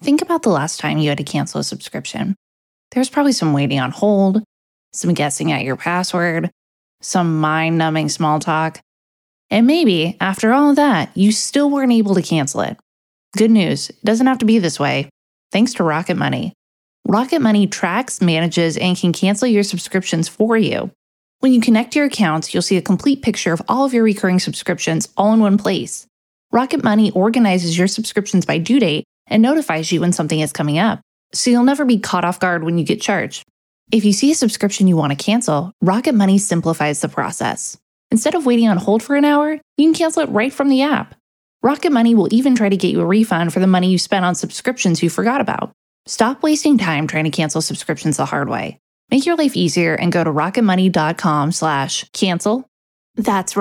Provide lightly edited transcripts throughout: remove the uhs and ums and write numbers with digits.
think about the last time you had to cancel a subscription. There's probably some waiting on hold, some guessing at your password, some mind-numbing small talk. And maybe, after all of that, you still weren't able to cancel it. Good news, it doesn't have to be this way. Thanks to Rocket Money. Rocket Money tracks, manages, and can cancel your subscriptions for you. When you connect your accounts, you'll see a complete picture of all of your recurring subscriptions all in one place. Rocket Money organizes your subscriptions by due date and notifies you when something is coming up, so you'll never be caught off guard when you get charged. If you see a subscription you want to cancel, Rocket Money simplifies the process. Instead of waiting on hold for an hour, you can cancel it right from the app. Rocket Money will even try to get you a refund for the money you spent on subscriptions you forgot about. Stop wasting time trying to cancel subscriptions the hard way. Make your life easier and go to rocketmoney.com/cancel. That's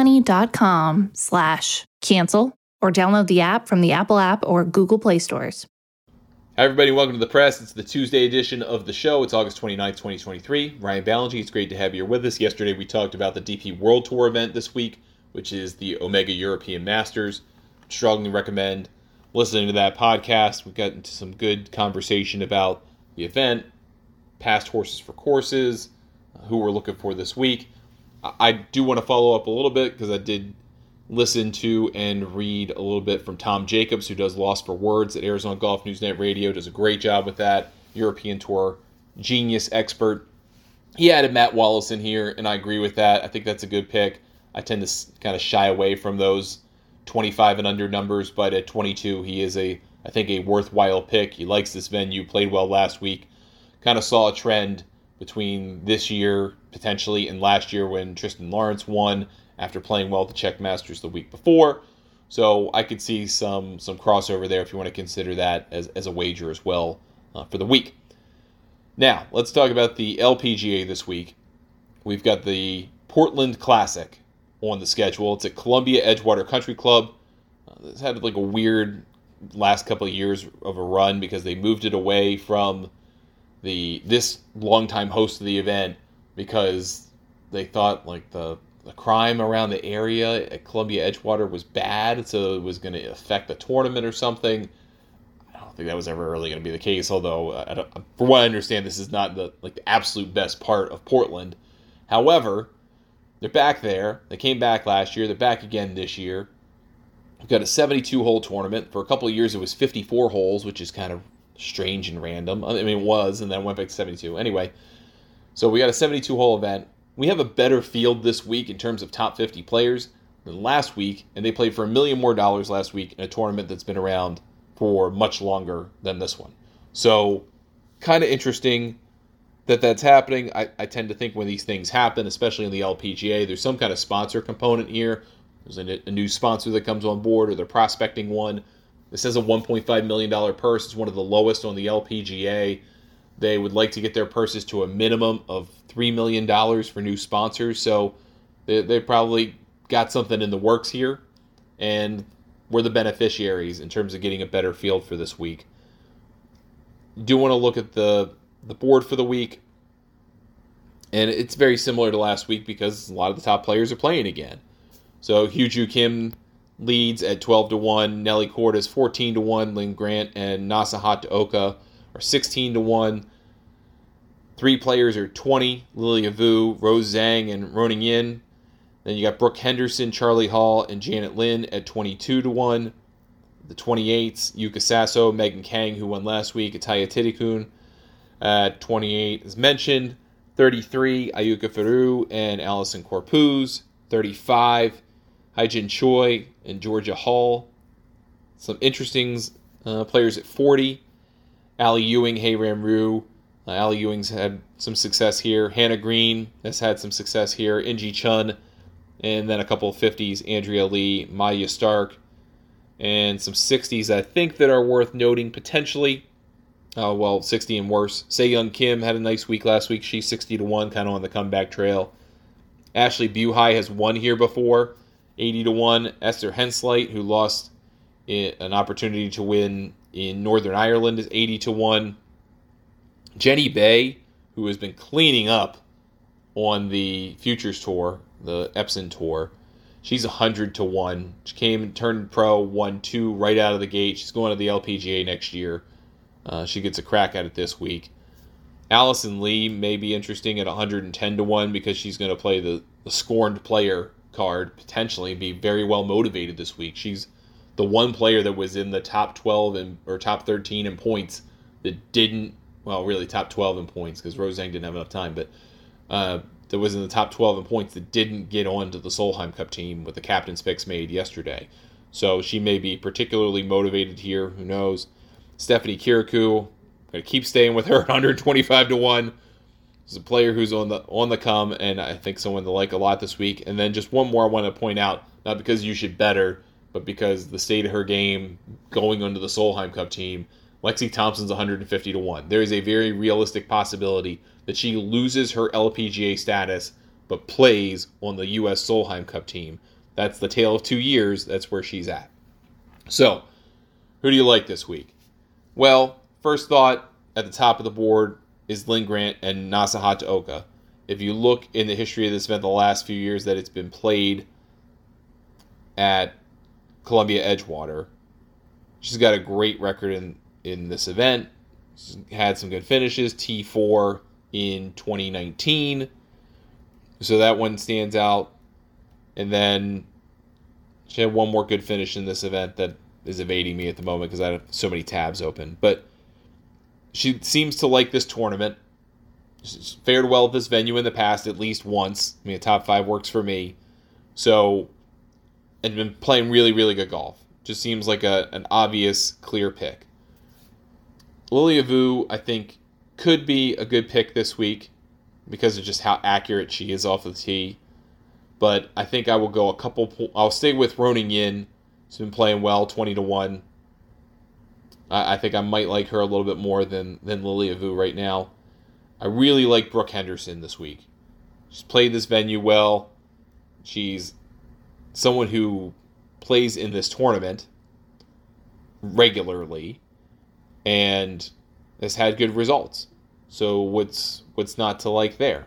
rocketmoney.com/cancel, or download the app from the Apple App or Google Play stores. Hi everybody, welcome to The Press. It's the Tuesday edition of the show. It's August 29th, 2023. Ryan Ballingy, it's great to have you here with us. Yesterday we talked about the DP World Tour event this week, which is the Omega European Masters. Strongly recommend listening to that podcast. We got into some good conversation about the event, past horses for courses, who we're looking for this week. I do want to follow up a little bit because I did listen to and read a little bit from Tom Jacobs, who does Lost for Words at Arizona Golf News Net Radio, does a great job with that. European Tour genius expert. He added Matt Wallace in here, and I agree with that. I think that's a good pick. I tend to kind of shy away from those 25 and under numbers, but at 22, he is I think a worthwhile pick. He likes this venue, played well last week. Kind of saw a trend between this year, potentially, and last year when Tristan Lawrence won after playing well at the Czech Masters the week before. So I could see some crossover there if you want to consider that as a wager as well for the week. Now, let's talk about the LPGA this week. We've got the Portland Classic on the schedule. It's at Columbia Edgewater Country Club. It's had like a weird last couple of years of a run because they moved it away from this longtime host of the event because they thought like the crime around the area at Columbia Edgewater was bad, so it was going to affect the tournament or something. I don't think that was ever really going to be the case, although from what I understand, this is not the absolute best part of Portland. However, they're back there. They came back last year. They're back again this year. We've got a 72-hole tournament. For a couple of years, it was 54 holes, which is kind of strange and random. I mean, it was, and then went back to 72. Anyway, so we got a 72-hole event. We have a better field this week in terms of top 50 players than last week, and they played for $1 million more last week in a tournament that's been around for much longer than this one. So, kind of interesting that's happening. I tend to think when these things happen, especially in the LPGA, there's some kind of sponsor component here. There's a new sponsor that comes on board, or they're prospecting one. This has a $1.5 million purse. It's one of the lowest on the LPGA. They would like to get their purses to a minimum of $3 million for new sponsors. So they probably got something in the works here. And we're the beneficiaries in terms of getting a better field for this week. You do want to look at the board for the week. And it's very similar to last week because a lot of the top players are playing again. So Hugh Kim leads at 12-1. Nelly Cordes 14-1. Lynn Grant and Nasahat Oka are 16-1. Three players are 20. Lilia Vu, Rose Zhang, and Roning Yin. Then you got Brooke Henderson, Charlie Hall, and Janet Lin at 22-1. The 28s, Yuka Sasso, Megan Kang, who won last week, Ataya Titikun at 28, as mentioned. 33, Ayuka Ferru and Allison Corpuz. 35, Haijin Choi and Georgia Hall. Some interesting players at 40. Ali Ewing, Hayram Rue. Ali Ewing's had some success here. Hannah Green has had some success here. Inji Chun. And then a couple of 50s, Andrea Lee, Maya Stark. And some 60s I think that are worth noting potentially. 60 and worse. Se-Young Kim had a nice week last week. She's 60-1, kind of on the comeback trail. Ashley Buhai has won here before, 80-1. Esther Hensleit, who lost an opportunity to win in Northern Ireland, is 80-1. Jenny Bay, who has been cleaning up on the Futures Tour, the Epson Tour, she's 100-1. She came and turned pro, won 2 right out of the gate. She's going to the LPGA next year. She gets a crack at it this week. Allison Lee may be interesting at 110 to 1 because she's going to play the scorned player card, potentially, be very well motivated this week. She's the one player that was in the top 12 or top 13 in points that didn't, well, really top 12 in points because Rose Zhang didn't have enough time, but that was in the top 12 in points that didn't get on to the Solheim Cup team with the captain's picks made yesterday. So she may be particularly motivated here. Who knows? Stephanie Kirikou, I'm going to keep staying with her at 125 to 1. She's a player who's on the come, and I think someone to like a lot this week. And then just one more I want to point out, not because you should bet her, but because the state of her game going onto the Solheim Cup team, Lexi Thompson's 150 to 1. There is a very realistic possibility that she loses her LPGA status but plays on the U.S. Solheim Cup team. That's the tale of 2 years. That's where she's at. So, who do you like this week? Well, first thought at the top of the board is Lynn Grant and Nasa Hataoka. If you look in the history of this event the last few years that it's been played at Columbia Edgewater, she's got a great record in this event. She's had some good finishes, T4 in 2019. So that one stands out. And then she had one more good finish in this event that is evading me at the moment because I have so many tabs open. But she seems to like this tournament. She's fared well at this venue in the past at least once. I mean, a top 5 works for me. So, and been playing really, really good golf. Just seems like an obvious, clear pick. Lilia Vu, I think, could be a good pick this week because of just how accurate she is off the tee. But I think I will go I'll stay with Ronan Yin. She's been playing well, 20 to 1. I think I might like her a little bit more than Lilia Vu right now. I really like Brooke Henderson this week. She's played this venue well. She's someone who plays in this tournament regularly and has had good results. So what's not to like there?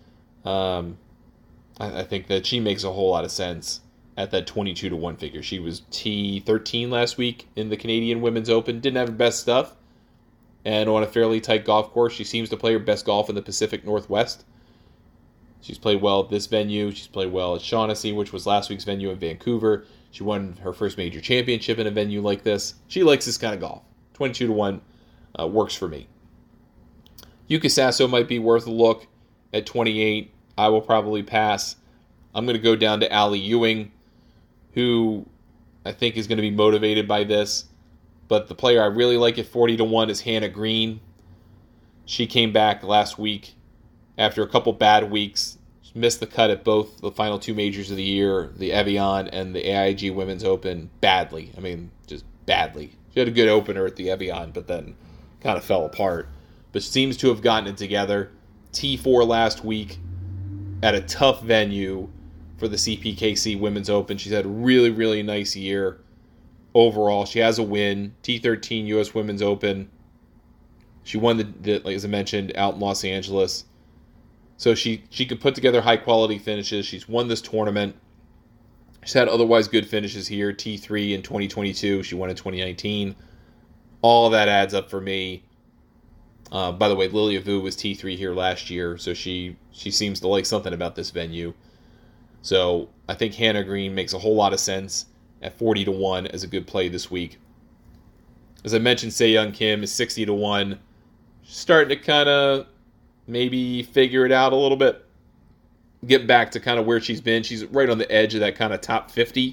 I think that she makes a whole lot of sense at that 22 to 1 figure. She was T13 last week in the Canadian Women's Open. Didn't have her best stuff. And on a fairly tight golf course, she seems to play her best golf in the Pacific Northwest. She's played well at this venue. She's played well at Shaughnessy, which was last week's venue in Vancouver. She won her first major championship in a venue like this. She likes this kind of golf. 22 to 1 works for me. Yuka Sasso might be worth a look at 28. I will probably pass. I'm going to go down to Allie Ewing, who I think is going to be motivated by this. But the player I really like at 40 to 1 is Hannah Green. She came back last week after a couple bad weeks. She missed the cut at both the final 2 majors of the year, the Evian and the AIG Women's Open, badly. I mean, just badly. She had a good opener at the Evian, but then kind of fell apart. But seems to have gotten it together. T4 last week at a tough venue for the CPKC Women's Open. She's had a really, really nice year overall. She has a win. T13 U.S. Women's Open. She won the like as I mentioned, out in Los Angeles. So she can put together high-quality finishes. She's won this tournament. She's had otherwise good finishes here. T3 in 2022. She won in 2019. All of that adds up for me. By the way, Lilia Vu was T3 here last year, so she seems to like something about this venue. So I think Hannah Green makes a whole lot of sense at 40 to 1 as a good play this week. As I mentioned, Se-Young Kim is 60 to 1. She's starting to kind of maybe figure it out a little bit. Get back to kind of where she's been. She's right on the edge of that kind of top 50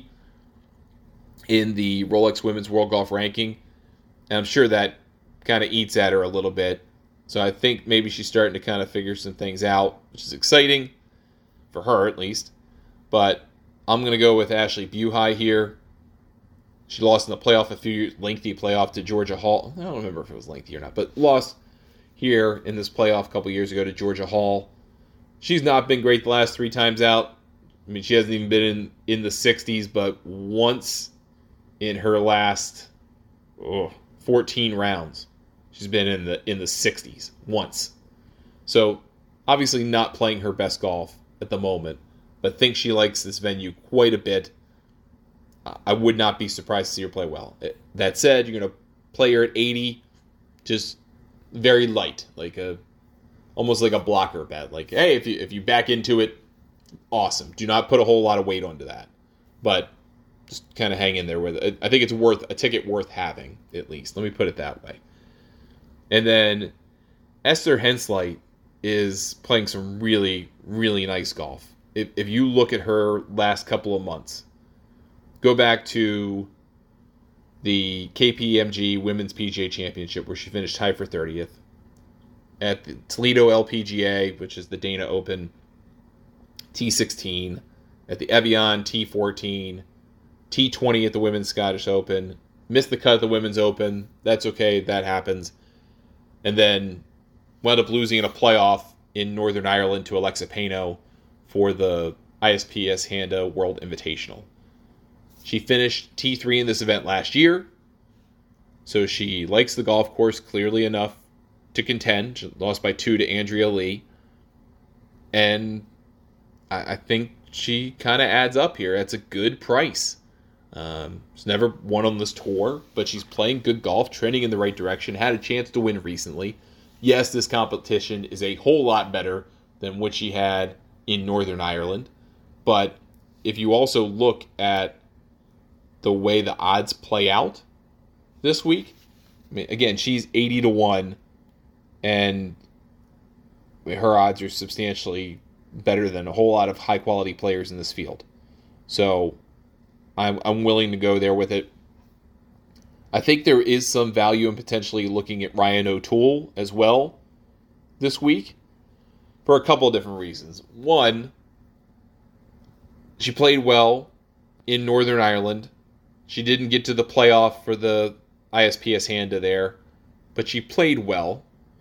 in the Rolex Women's World Golf Ranking. And I'm sure that kind of eats at her a little bit. So I think maybe she's starting to kind of figure some things out, which is exciting for her at least. But I'm going to go with Ashley Buhai here. She lost in the playoff, lengthy playoff to Georgia Hall. I don't remember if it was lengthy or not, but lost here in this playoff a couple years ago to Georgia Hall. She's not been great the last 3 times out. I mean, she hasn't even been in the 60s, but once in her last 14 rounds, she's been in the 60s once. So obviously not playing her best golf at the moment, but think she likes this venue quite a bit. I would not be surprised to see her play well. That said, you're going to play her at 80 just very light, almost like a blocker bet. Like, hey, if you back into it, awesome. Do not put a whole lot of weight onto that, but just kind of hang in there with it. I think it's worth a ticket worth having, at least. Let me put it that way. And then Esther Hensleit is playing some really, really nice golf. If you look at her last couple of months, go back to the KPMG Women's PGA Championship, where she finished tied for 30th, at the Toledo LPGA, which is the Dana Open, T16, at the Evian, T14, T20 at the Women's Scottish Open, missed the cut at the Women's Open. That's okay, that happens. And then wound up losing in a playoff in Northern Ireland to Alexa Pano for the ISPS Handa World Invitational. She finished T3 in this event last year, so she likes the golf course clearly enough to contend. She lost by 2 to Andrea Lee. And I think she kind of adds up here. That's a good price. She's never won on this tour, but she's playing good golf, trending in the right direction, had a chance to win recently. Yes, this competition is a whole lot better than what she had in Northern Ireland, but if you also look at the way the odds play out this week, I mean, again, she's 80 to 1, and her odds are substantially better than a whole lot of high-quality players in this field. So I'm willing to go there with it. I think there is some value in potentially looking at Ryan O'Toole as well this week for a couple of different reasons. One, she played well in Northern Ireland. She didn't get to the playoff for the ISPS Handa there, but she played well.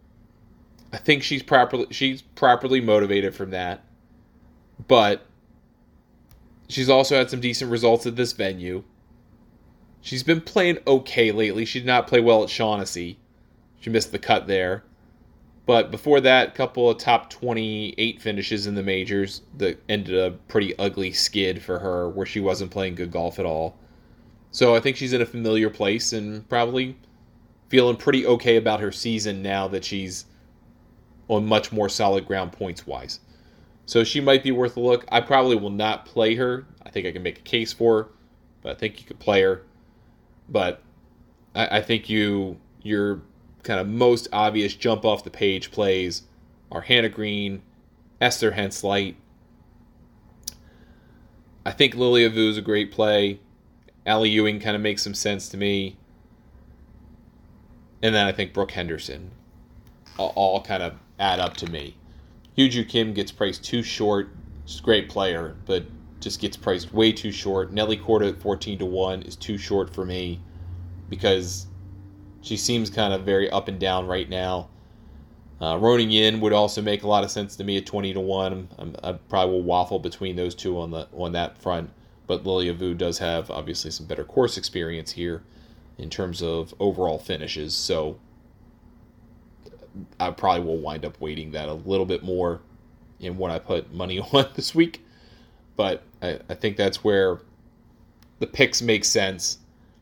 I think she's properly motivated from that. But she's also had some decent results at this venue. She's been playing okay lately. She did not play well at Shaughnessy. She missed the cut there. But before that, a couple of top 28 finishes in the majors that ended a pretty ugly skid for her where she wasn't playing good golf at all. So I think she's in a familiar place and probably feeling pretty okay about her season now that she's on much more solid ground points-wise. So she might be worth a look. I probably will not play her. I think I can make a case for her, but I think you could play her. But I think your kind of most obvious jump off the page plays are Hannah Green, Esther Hensleit. I think Lilia Vu is a great play. Allie Ewing kind of makes some sense to me. And then I think Brooke Henderson all kind of add up to me. Hyu Kim gets priced too short. She's a great player, but just gets priced way too short. Nelly Korda at 14 to 1 is too short for me because she seems kind of very up and down right now. Ronan Yin would also make a lot of sense to me at 20 to 1. I probably will waffle between those two on that front, but Lilia Vu does have obviously some better course experience here in terms of overall finishes, so I probably will wind up weighting that a little bit more in what I put money on this week. But I think that's where the picks make sense.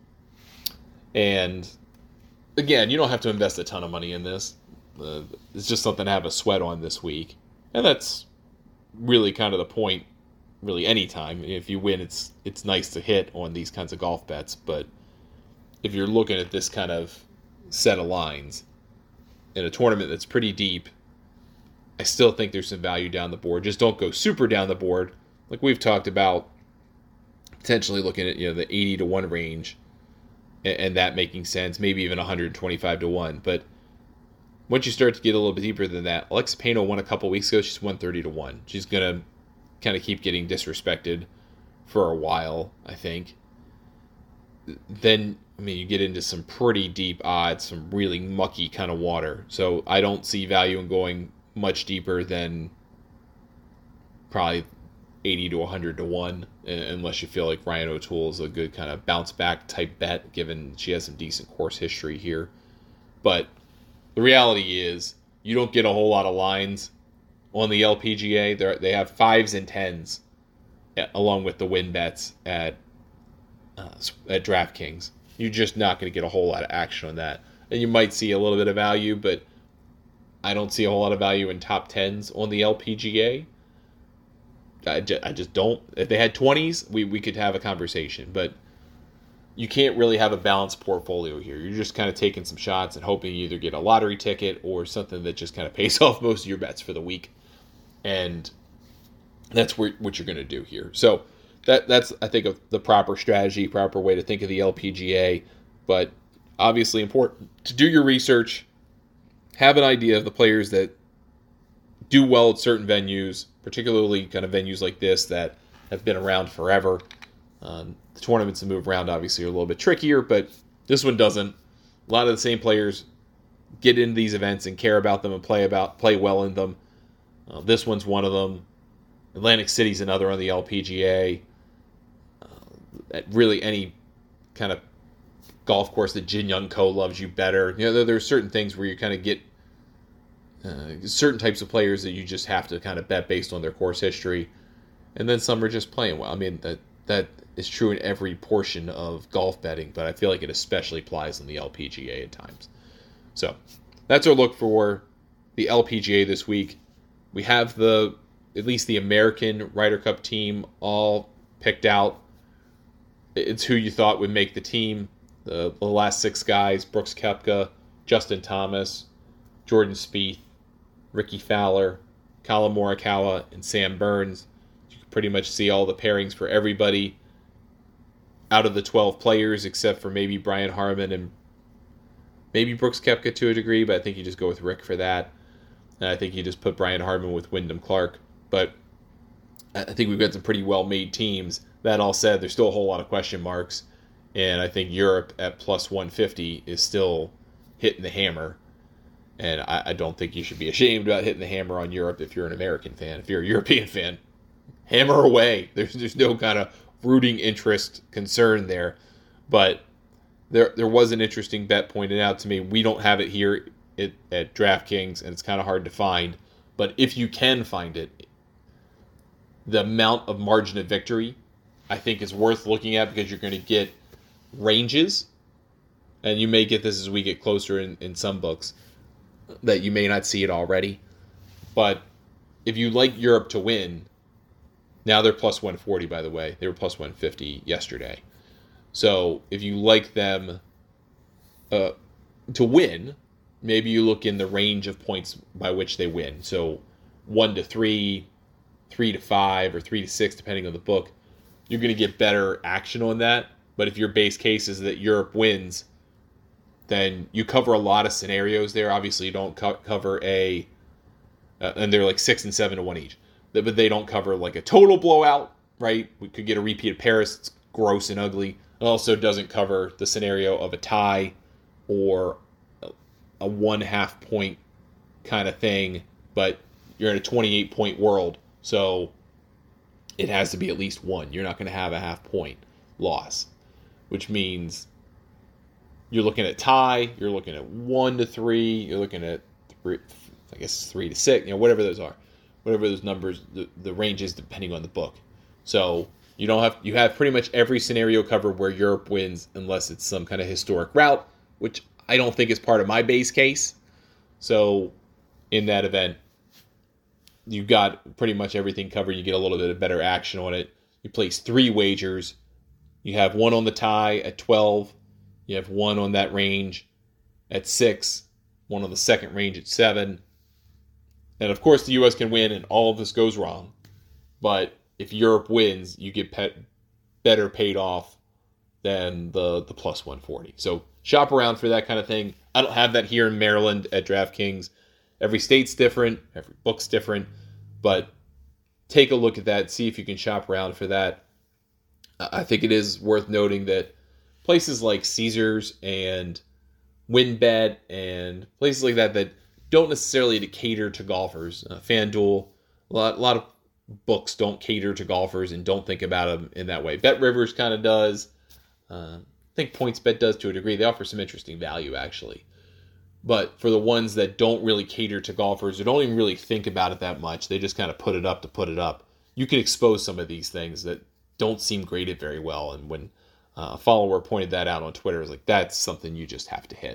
And again, you don't have to invest a ton of money in this. It's just something to have a sweat on this week. And that's really kind of the point, really anytime. If you win, it's nice to hit on these kinds of golf bets. But if you're looking at this kind of set of lines in a tournament that's pretty deep, I still think there's some value down the board. Just don't go super down the board. Like we've talked about, potentially looking at the 80 to 1 range and that making sense, maybe even 125 to 1. But once you start to get a little bit deeper than that, Alexa Pano won a couple weeks ago. She's 130 to 1. She's going to kind of keep getting disrespected for a while, I think. Then, you get into some pretty deep odds, some really mucky kind of water. So I don't see value in going much deeper than probably 80 to 100 to 1, unless you feel like Ryan O'Toole is a good kind of bounce back type bet, given she has some decent course history here. But the reality is, you don't get a whole lot of lines on the LPGA. They have 5s and 10s along with the win bets at DraftKings. You're just not going to get a whole lot of action on that. and you might see a little bit of value, but I don't see a whole lot of value in top 10s on the LPGA. I just don't. If they had 20s, we could have a conversation, but you can't really have a balanced portfolio here. You're just kind of taking some shots and hoping you either get a lottery ticket or something that just kind of pays off most of your bets for the week. And that's what you're going to do here. So that's, I think, the proper strategy, proper way to think of the LPGA. But obviously important to do your research, have an idea of the players that do well at certain venues, particularly kind of venues like this that have been around forever. The tournaments that move around obviously are a little bit trickier, but this one doesn't. A lot of the same players get into these events and care about them and play well in them. This one's one of them. Atlantic City's another on the LPGA. At really any kind of golf course that Jin Young Ko loves you better. There are certain things where you kind of get certain types of players that you just have to kind of bet based on their course history, and then some are just playing well. I mean, that is true in every portion of golf betting, but I feel like it especially applies in the LPGA at times. So that's our look for the LPGA this week. We have at least the American Ryder Cup team all picked out. It's who you thought would make the team. The last 6 guys: Brooks Koepka, Justin Thomas, Jordan Spieth, Ricky Fowler, Colin Morikawa, and Sam Burns. You can pretty much see all the pairings for everybody out of the 12 players, except for maybe Brian Harman and maybe Brooks Koepka to a degree, but I think you just go with Rick for that. And I think you just put Brian Harman with Wyndham Clark. But I think we've got some pretty well-made teams. That all said, there's still a whole lot of question marks, and I think Europe at plus 150 is still hitting the hammer. And I don't think you should be ashamed about hitting the hammer on Europe if you're an American fan. If you're a European fan, hammer away. There's no kind of rooting interest concern there. But there was an interesting bet pointed out to me. We don't have it here at DraftKings, and it's kind of hard to find. But if you can find it, the amount of margin of victory I think is worth looking at, because you're going to get ranges, and you may get this as we get closer in some books, that you may not see it already. But if you like Europe to win, now they're plus 140, by the way. They were plus 150 yesterday. So if you like them to win, maybe you look in the range of points by which they win. So 1-3, 3-5, or 3-6, depending on the book. You're going to get better action on that. But if your base case is that Europe wins, then you cover a lot of scenarios there. Obviously, you don't cover and they're like 6 and 7 to 1 each. But they don't cover like a total blowout, right? We could get a repeat of Paris. It's gross and ugly. It also doesn't cover the scenario of a tie or a 1/2 point kind of thing. But you're in a 28-point world, so it has to be at least 1. You're not going to have a 1/2 point loss, which means you're looking at tie, you're looking at 1-3, you're looking at 3, I guess 3-6, whatever those are, whatever those numbers, the ranges depending on the book. So you have pretty much every scenario covered where Europe wins, unless it's some kind of historic route, which I don't think is part of my base case. So in that event, you've got pretty much everything covered. You get a little bit of better action on it. You place 3 wagers. You have 1 on the tie at 12. You have 1 on that range at 6. 1 on the second range at 7. And of course, the U.S. can win, and all of this goes wrong. But if Europe wins, you get better paid off than the plus 140. So shop around for that kind of thing. I don't have that here in Maryland at DraftKings. Every state's different. Every book's different. But take a look at that. See if you can shop around for that. I think it is worth noting that places like Caesars and WynnBET and places like that don't necessarily cater to golfers. FanDuel, a lot of books don't cater to golfers and don't think about them in that way. BetRivers kind of does. I think PointsBet does to a degree. They offer some interesting value, actually. But for the ones that don't really cater to golfers, or don't even really think about it that much, they just kind of put it up to put it up. You can expose some of these things that don't seem graded very well. And when a follower pointed that out on Twitter, I was like, that's something you just have to hit.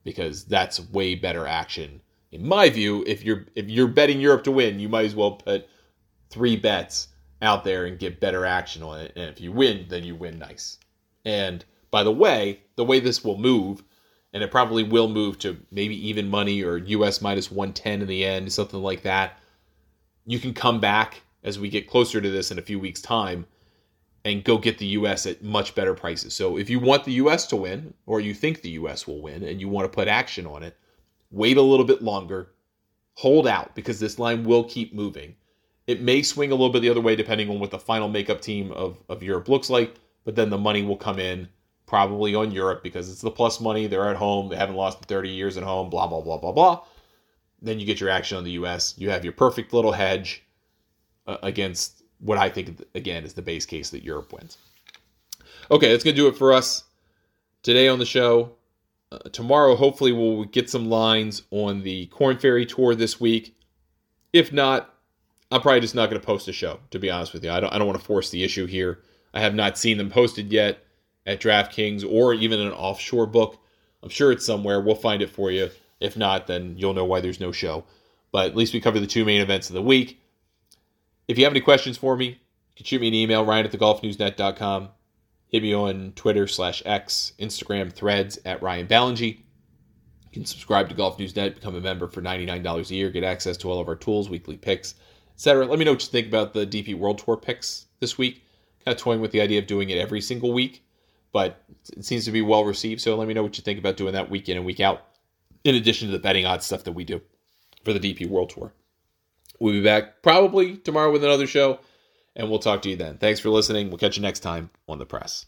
because that's way better action. In my view, if you're betting Europe to win, you might as well put 3 bets out there and get better action on it. And if you win, then you win nice. And by the way this will move, and it probably will move to maybe even money or US minus 110 in the end, something like that. You can come back as we get closer to this in a few weeks' time and go get the US at much better prices. So if you want the US to win, or you think the US will win, and you want to put action on it, wait a little bit longer, hold out, because this line will keep moving. It may swing a little bit the other way depending on what the final makeup team of Europe looks like, but then the money will come in probably on Europe because it's the plus money. They're at home. They haven't lost in 30 years at home, blah, blah, blah, blah, blah. Then you get your action on the US. You have your perfect little hedge against what I think, again, is the base case that Europe wins. Okay, that's going to do it for us today on the show. Tomorrow, hopefully, we'll get some lines on the Korn Ferry Tour this week. If not, I'm probably just not going to post a show, to be honest with you. I don't want to force the issue here. I have not seen them posted yet at DraftKings or even an offshore book. I'm sure it's somewhere. We'll find it for you. If not, then you'll know why there's no show. But at least we covered the 2 main events of the week. If you have any questions for me, you can shoot me an email, ryan@thegolfnewsnet.com. Hit me on Twitter/X, Instagram, Threads @RyanBallengy. You can subscribe to Golf News Net, become a member for $99 a year, get access to all of our tools, weekly picks, etc. Let me know what you think about the DP World Tour picks this week. Kind of toying with the idea of doing it every single week, but it seems to be well received. So let me know what you think about doing that week in and week out, in addition to the betting odds stuff that we do for the DP World Tour. We'll be back probably tomorrow with another show, and we'll talk to you then. Thanks for listening. We'll catch you next time on The Press.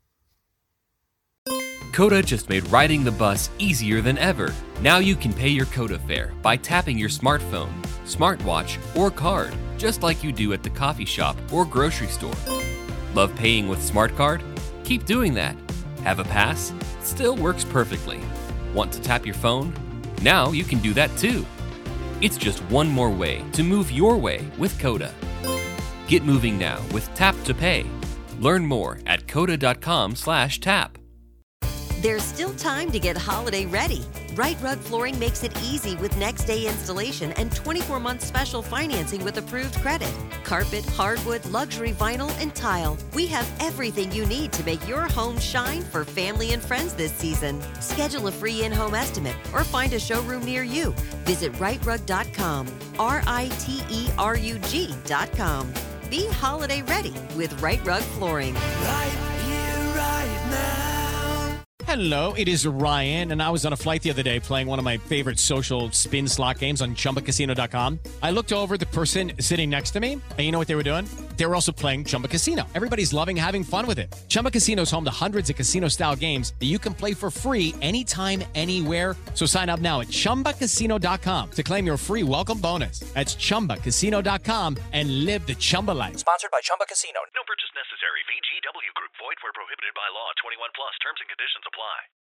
Coda just made riding the bus easier than ever. Now you can pay your Coda fare by tapping your smartphone, smartwatch, or card, just like you do at the coffee shop or grocery store. Love paying with SmartCard? Keep doing that. Have a pass? Still works perfectly. Want to tap your phone? Now you can do that too. It's just one more way to move your way with Coda. Get moving now with Tap to Pay. Learn more at coda.com/tap. There's still time to get holiday ready. Right Rug Flooring makes it easy with next-day installation and 24-month special financing with approved credit. Carpet, hardwood, luxury vinyl, and tile. We have everything you need to make your home shine for family and friends this season. Schedule a free in-home estimate or find a showroom near you. Visit rightrug.com, RITERUG.com. Be holiday ready with Right Rug Flooring. Right here, right now. Hello, it is Ryan, and I was on a flight the other day playing one of my favorite social spin slot games on ChumbaCasino.com. I looked over at the person sitting next to me, and you know what they were doing? They were also playing Chumba Casino. Everybody's loving having fun with it. Chumba Casino is home to hundreds of casino-style games that you can play for free anytime, anywhere. So sign up now at ChumbaCasino.com to claim your free welcome bonus. That's ChumbaCasino.com and live the Chumba life. Sponsored by Chumba Casino. No purchase necessary. VGW Group. Void where prohibited by law. 21 plus. Terms and conditions apply.